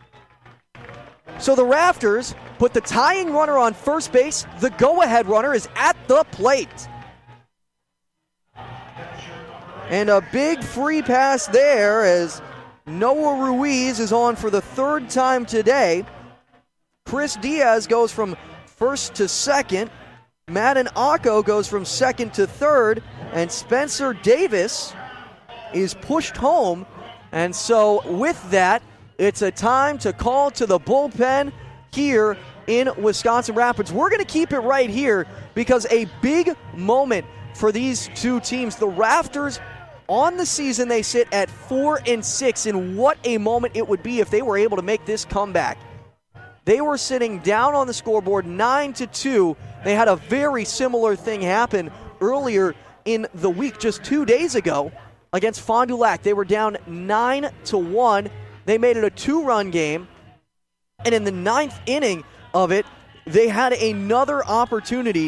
Speaker 1: So the Raptors put the tying runner on first base. The go-ahead runner is at the plate. And a big free pass there as Noah Ruiz is on for the third time today. Chris Diaz goes from first to second. Madden Acco goes from second to third. And Spencer Davis is pushed home. And so with that, it's a time to call to the bullpen here in Wisconsin Rapids. We're going to keep it right here because a big moment for these two teams. The Raptors on the season, they sit at four and six, and what a moment it would be if they were able to make this comeback. They were sitting down on the scoreboard nine to two. They had a very similar thing happen earlier in the week, just two days ago, against Fond du Lac. They were down nine to one. They made it a two-run game, and in the ninth inning of it, they had another opportunity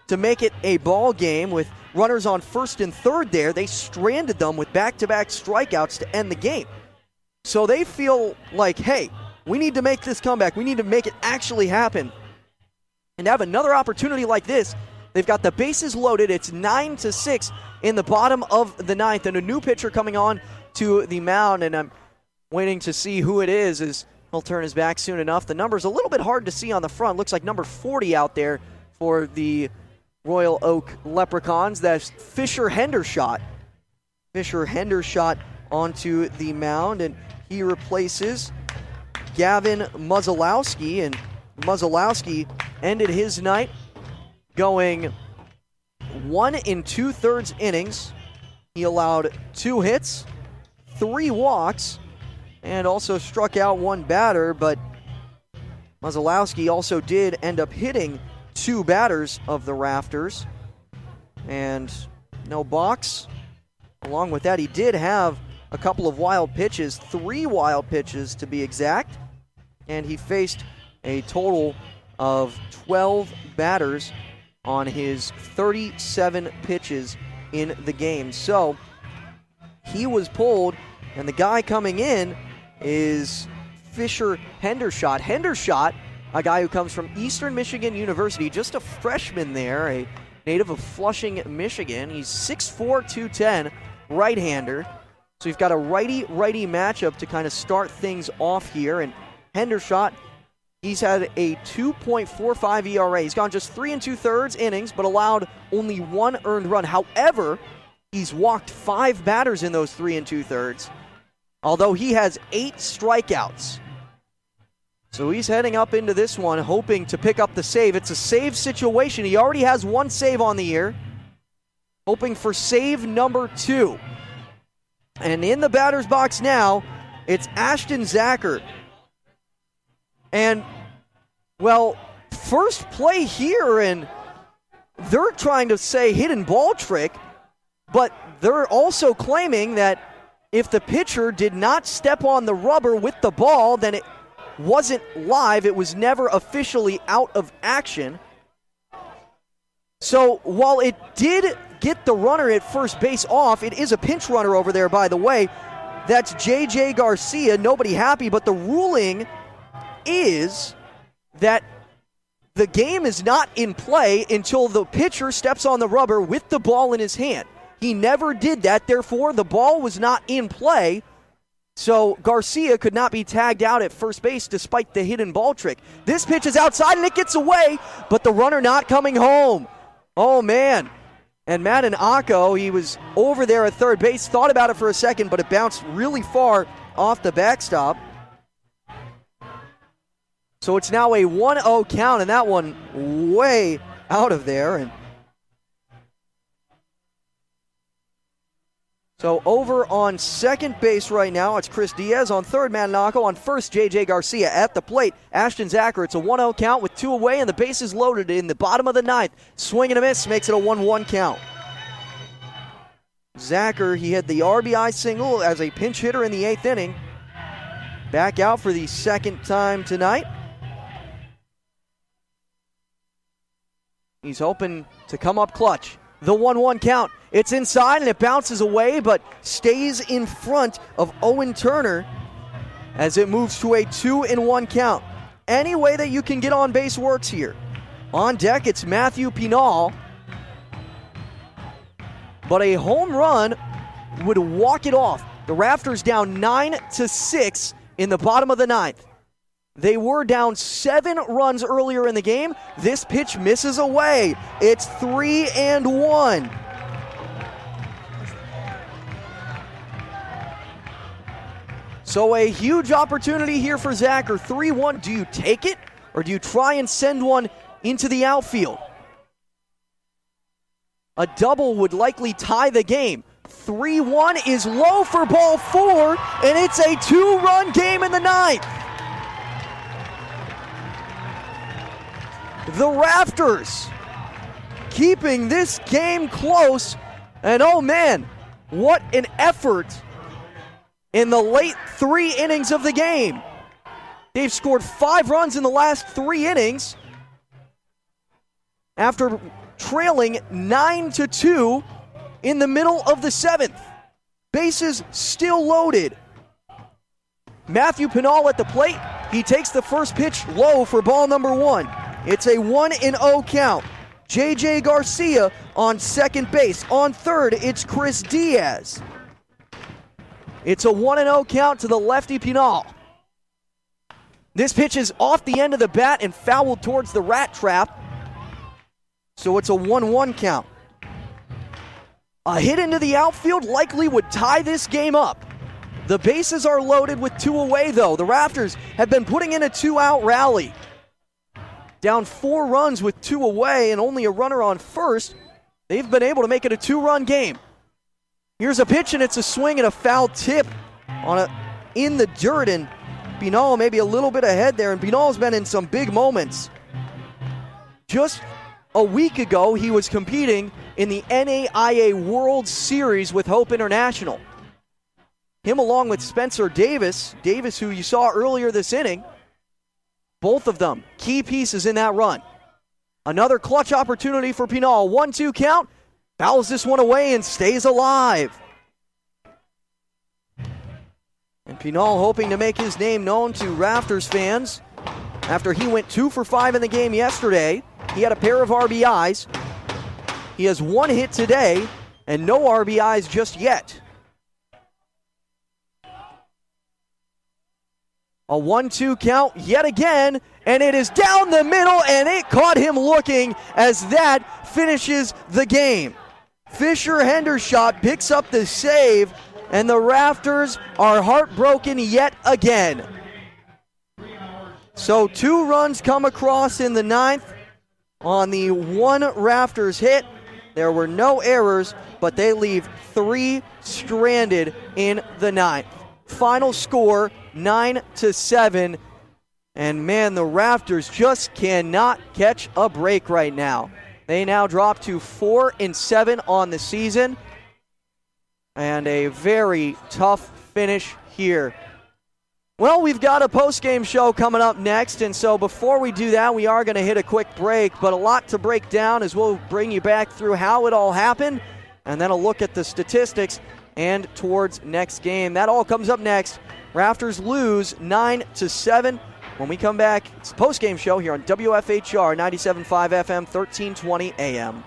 Speaker 1: to make it a ball game with runners on first and third there. They stranded them with back-to-back strikeouts to end the game. So they feel like, hey, we need to make this comeback. We need to make it actually happen. And to have another opportunity like this, they've got the bases loaded. It's nine to six in the bottom of the ninth, and a new pitcher coming on to the mound, and I'm waiting to see who it is as he'll turn his back soon enough. The number's a little bit hard to see on the front. Looks like number forty out there for the Royal Oak Leprechauns. That's Fisher Hendershot. Fisher Hendershot onto the mound, and he replaces Gavin Muzzolowski, and Muzzolowski ended his night going one and two-thirds innings. He allowed two hits, three walks, and also struck out one batter, but Muzzolowski also did end up hitting two batters of the Rafters, and no balks. Along with that, he did have a couple of wild pitches, three wild pitches to be exact, and he faced a total of twelve batters on his thirty-seven pitches in the game. So he was pulled, and the guy coming in is Fisher Hendershot. Hendershot, a guy who comes from Eastern Michigan University, just a freshman there, a native of Flushing, Michigan. He's six foot four, two ten, right-hander. So you've got a righty-righty matchup to kind of start things off here, and Hendershot, he's had a two point four five E R A. He's gone just three and two-thirds innings, but allowed only one earned run. However, he's walked five batters in those three and two-thirds, although he has eight strikeouts. So he's heading up into this one, hoping to pick up the save. It's a save situation. He already has one save on the year, hoping for save number two. And in the batter's box now, it's Ashton Zacher. And, well, first play here, and they're trying to say hidden ball trick, but they're also claiming that if the pitcher did not step on the rubber with the ball, then it wasn't live. It was never officially out of action. So while it did get the runner at first base off, it is a pinch runner over there, by the way. That's J J Garcia. Nobody happy, but the ruling is that the game is not in play until the pitcher steps on the rubber with the ball in his hand. He never did that, therefore the ball was not in play, so Garcia could not be tagged out at first base despite the hidden ball trick. This pitch is outside and it gets away, but the runner not coming home. Oh man. And Madden Akko, he was over there at third base, thought about it for a second, but it bounced really far off the backstop. So it's now a one oh count, and that one way out of there. And so over on second base right now, it's Chris Diaz. On third, Madden Akko. On first, J J Garcia. At the plate, Ashton Zacher. It's a one oh count with two away, and the bases loaded in the bottom of the ninth. Swing and a miss makes it a one one count. Zacher, he had the R B I single as a pinch hitter in the eighth inning. Back out for the second time tonight. He's hoping to come up clutch. The one one count. It's inside and it bounces away, but stays in front of Owen Turner as it moves to a two and one count. Any way that you can get on base works here. On deck, it's Matthew Pinal. But a home run would walk it off. The Rafters down nine to six in the bottom of the ninth. They were down seven runs earlier in the game. This pitch misses away. It's three and one. So a huge opportunity here for Zacher. three one. Do you take it, or do you try and send one into the outfield? A double would likely tie the game. three one is low for ball four, and it's a two-run game in the ninth. The Rafters keeping this game close, and oh man, what an effort in the late three innings of the game. They've scored five runs in the last three innings after trailing nine to two in the middle of the seventh. Bases still loaded. Matthew Pinal at the plate. He takes the first pitch low for ball number one. It's a one and oh count. J J Garcia on second base. On third, it's Chris Diaz. It's a one and oh count to the lefty Pinal. This pitch is off the end of the bat and fouled towards the rat trap. So it's a one one count. A hit into the outfield likely would tie this game up. The bases are loaded with two away, though. The Raptors have been putting in a two-out rally. Down four runs with two away and only a runner on first, they've been able to make it a two-run game. Here's a pitch, and it's a swing and a foul tip on a in the dirt, and Pinal maybe a little bit ahead there, and Pinal's been in some big moments. Just a week ago, he was competing in the N A I A World Series with Hope International. Him along with Spencer Davis, Davis who you saw earlier this inning, both of them key pieces in that run. Another clutch opportunity for Pinal. one two count, fouls this one away and stays alive. And Pinal hoping to make his name known to Raptors fans after he went two for five in the game yesterday. He had a pair of R B Is. He has one hit today and no R B Is just yet. A one two count yet again, and it is down the middle, and it caught him looking as that finishes the game. Fisher Hendershot picks up the save, and the Raptors are heartbroken yet again. So two runs come across in the ninth on the one Raptors hit. There were no errors, but they leave three stranded in the ninth. Final score, nine to seven. And man, the Raptors just cannot catch a break right now. They now drop to four and seven on the season. And a very tough finish here. Well, we've got a post-game show coming up next, and so before we do that, we are going to hit a quick break, but a lot to break down as we'll bring you back through how it all happened, and then a look at the statistics and towards next game. That all comes up next. Raptors lose nine to seven. When we come back, it's a post-game show here on W F H R ninety-seven point five F M, thirteen twenty A M.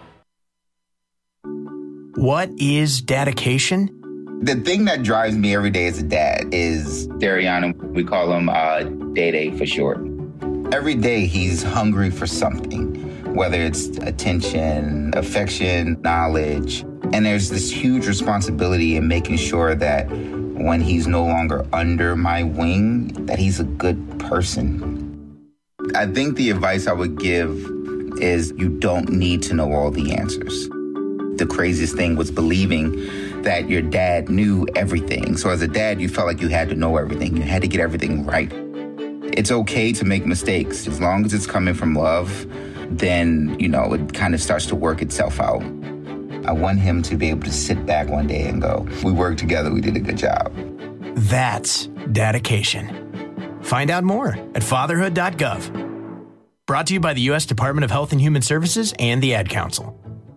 Speaker 18: What is dedication?
Speaker 19: The thing that drives me every day as a dad is Darian. We call him uh, Day-Day for short. Every day he's hungry for something, whether it's attention, affection, knowledge. And there's this huge responsibility in making sure that when he's no longer under my wing, that he's a good person. I think the advice I would give is you don't need to know all the answers. The craziest thing was believing that your dad knew everything. So as a dad, you felt like you had to know everything. You had to get everything right. It's okay to make mistakes. As long as it's coming from love, then, you know, it kind of starts to work itself out. I want him to be able to sit back one day and go, we worked together, we did a good job.
Speaker 18: That's dedication. Find out more at fatherhood dot gov. Brought to you by the U S Department of Health and Human Services and the Ad Council.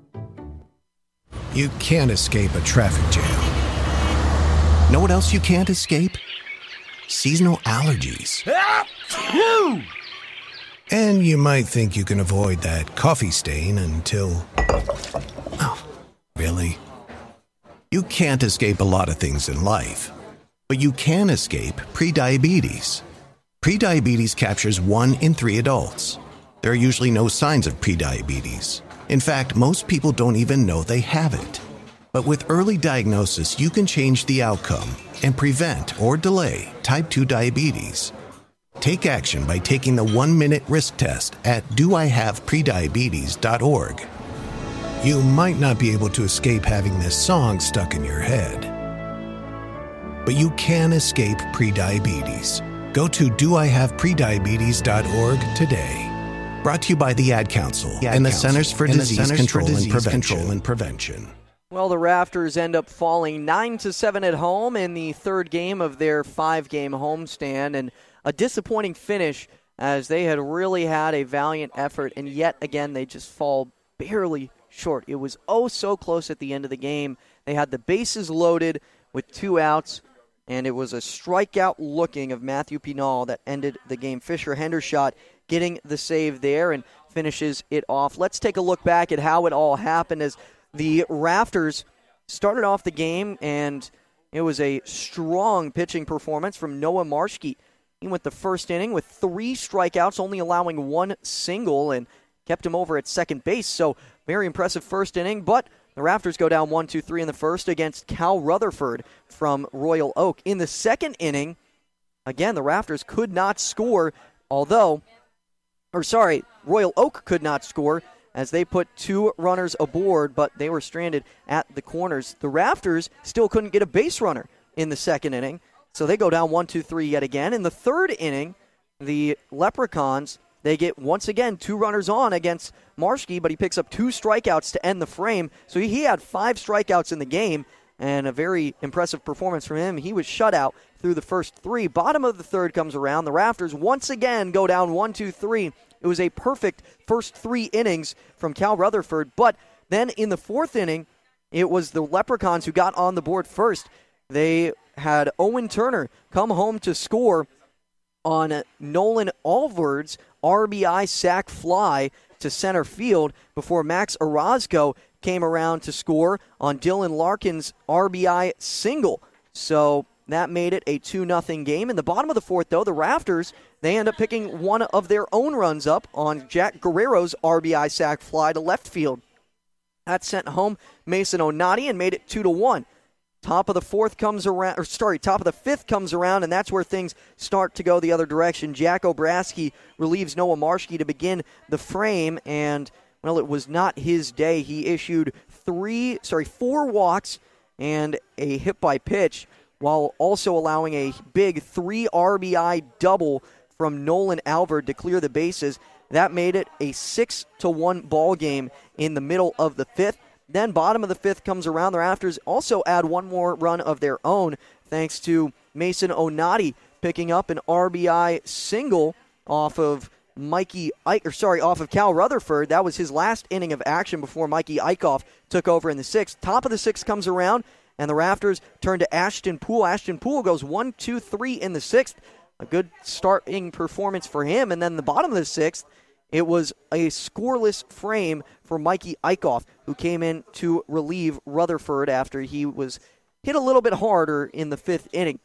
Speaker 20: You can't escape a traffic jam. Know what else you can't escape? Seasonal allergies. And you might think you can avoid that coffee stain until... Oh, really? You can't escape a lot of things in life, but you can escape prediabetes. Prediabetes captures one in three adults. There are usually no signs of prediabetes. In fact, most people don't even know they have it. But with early diagnosis, you can change the outcome and prevent or delay type two diabetes. Take action by taking the one-minute risk test at do I have prediabetes dot org. You might not be able to escape having this song stuck in your head, but you can escape prediabetes. Go to do I have prediabetes dot org today. Brought to you by the Ad Council the Ad and the Council. Centers for and Disease, Centers Control, for Disease and Prevention. Control and Prevention.
Speaker 1: Well, the Raptors end up falling nine to seven at home in the third game of their five-game homestand, and a disappointing finish as they had really had a valiant effort, and yet again they just fall barely short. It was oh so close at the end of the game. They had the bases loaded with two outs, and it was a strikeout looking of Matthew Pinal that ended the game. Fisher Hendershot getting the save there and finishes it off. Let's take a look back at how it all happened as the Rafters started off the game, and it was a strong pitching performance from Noah Marshke. He went the first inning with three strikeouts, only allowing one single, and kept him over at second base. So very impressive first inning, but the Rafters go down one two three in the first against Cal Rutherford from Royal Oak. In the second inning, again, the Rafters could not score, although, or sorry, Royal Oak could not score as they put two runners aboard, but they were stranded at the corners. The Rafters still couldn't get a base runner in the second inning, so they go down one two three yet again. In the third inning, the Leprechauns, they get, once again, two runners on against Marshke, but he picks up two strikeouts to end the frame. So he had five strikeouts in the game, and a very impressive performance from him. He was shut out through the first three. Bottom of the third comes around. The Rafters once again go down one two three. It was a perfect first three innings from Cal Rutherford, but then in the fourth inning, it was the Leprechauns who got on the board first. They had Owen Turner come home to score on Nolan Alvord's R B I sac fly to center field before Max Orozco came around to score on Dylan Larkin's R B I single. So that made it a two nothing game. In the bottom of the fourth, though, the Rafters, they end up picking one of their own runs up on Jack Guerrero's R B I sac fly to left field. That sent home Mason Onati and made it two to one. Top of the fourth comes around, or sorry, top of the fifth comes around, and that's where things start to go the other direction. Jack Obrasky relieves Noah Marshke to begin the frame, and, well, it was not his day. He issued three, sorry, four walks and a hit by pitch, while also allowing a big three R B I double from Nolan Alvord to clear the bases. That made it a six to one ball game in the middle of the fifth. Then bottom of the fifth comes around. The Rafters also add one more run of their own thanks to Mason Onati picking up an R B I single off of Mikey Ike, or sorry, off of Cal Rutherford. That was his last inning of action before Mikey Eichhoff took over in the sixth. Top of the sixth comes around, and the Rafters turn to Ashton Poole. Ashton Poole goes one two three in the sixth. A good starting performance for him. And then the bottom of the sixth, it was a scoreless frame for Mikey Eichhoff, who came in to relieve Rutherford after he was hit a little bit harder in the fifth inning.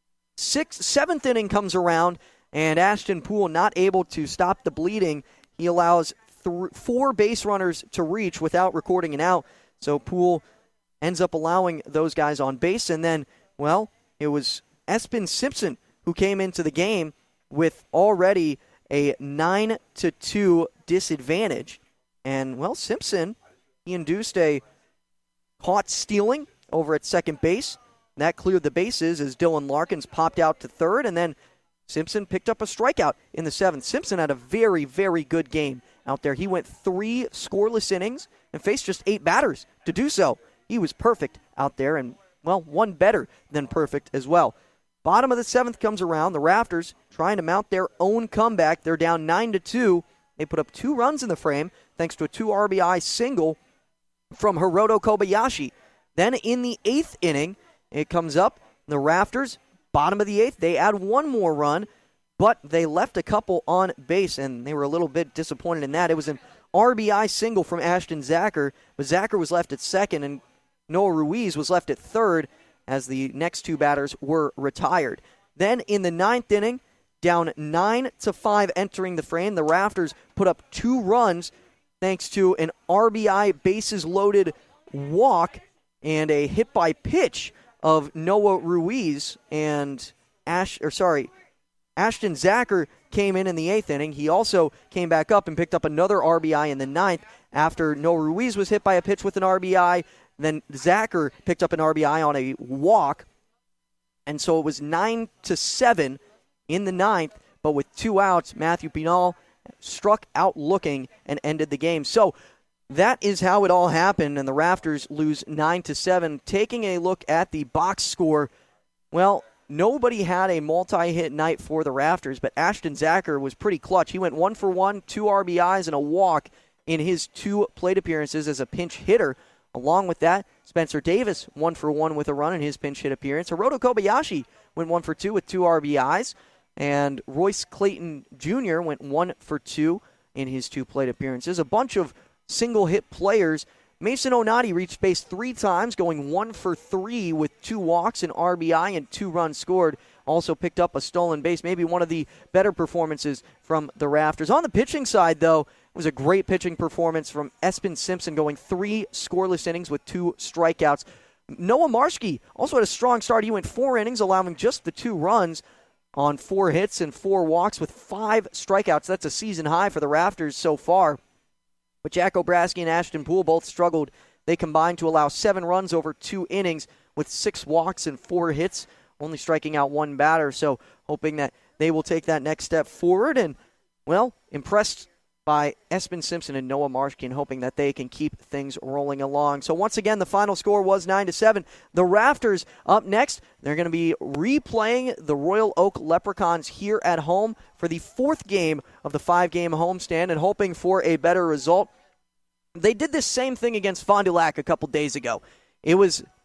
Speaker 1: Sixth, seventh inning comes around, and Ashton Poole not able to stop the bleeding. He allows th- four base runners to reach without recording an out. So Poole ends up allowing those guys on base. And then, well, it was Espen Simpson who came into the game with already a nine to two disadvantage. And, well, Simpson, he induced a caught stealing over at second base. That cleared the bases as Dylan Larkins popped out to third, and then Simpson picked up a strikeout in the seventh. Simpson had a very, very good game out there. He went three scoreless innings and faced just eight batters to do so. He was perfect out there and, well, one better than perfect as well. Bottom of the seventh comes around. The Rafters trying to mount their own comeback. They're down nine to two. They put up two runs in the frame thanks to a two R B I single from Hiroto Kobayashi. Then in the eighth inning, it comes up. The Rafters, bottom of the eighth, they add one more run, but they left a couple on base, and they were a little bit disappointed in that. It was an R B I single from Ashton Zacher, but Zacher was left at second, and Noah Ruiz was left at third as the next two batters were retired. Then in the ninth inning, down nine to five entering the frame, the Rafters put up two runs thanks to an R B I bases-loaded walk and a hit by pitch of Noah Ruiz, and Ash, or sorry, Ashton Zacher came in in the eighth inning. He also came back up and picked up another R B I in the ninth after Noah Ruiz was hit by a pitch with an R B I. Then Zacher picked up an R B I on a walk, and so it was nine to seven in the ninth. But with two outs, Matthew Pinal struck out looking and ended the game. So that is how it all happened, and the Rafters lose nine to seven. Taking a look at the box score, well, nobody had a multi-hit night for the Rafters, but Ashton Zacher was pretty clutch. He went one for one, two R B Is, and a walk, in his two plate appearances as a pinch hitter. Along with that, Spencer Davis, one for one with a run in his pinch hit appearance. Hiroto Kobayashi went one for two with two R B Is. And Royce Clayton Junior went one for two in his two plate appearances. A bunch of single-hit players. Mason Onati reached base three times, going one for three with two walks, an R B I, and two runs scored. Also picked up a stolen base, maybe one of the better performances from the Rafters. On the pitching side, though, it was a great pitching performance from Espen Simpson, going three scoreless innings with two strikeouts. Noah Marshke also had a strong start. He went four innings, allowing just the two runs on four hits and four walks with five strikeouts. That's a season high for the Rafters so far. But Jack Obrasky and Ashton Poole both struggled. They combined to allow seven runs over two innings with six walks and four hits, only striking out one batter. So hoping that they will take that next step forward. And, well, impressed by Espen Simpson and Noah Marshke, and hoping that they can keep things rolling along. So once again, the final score was nine to seven. The Rafters up next. They're going to be replaying the Royal Oak Leprechauns here at home for the fourth game of the five-game homestand, and hoping for a better result. They did this same thing against Fond du Lac a couple days ago. It was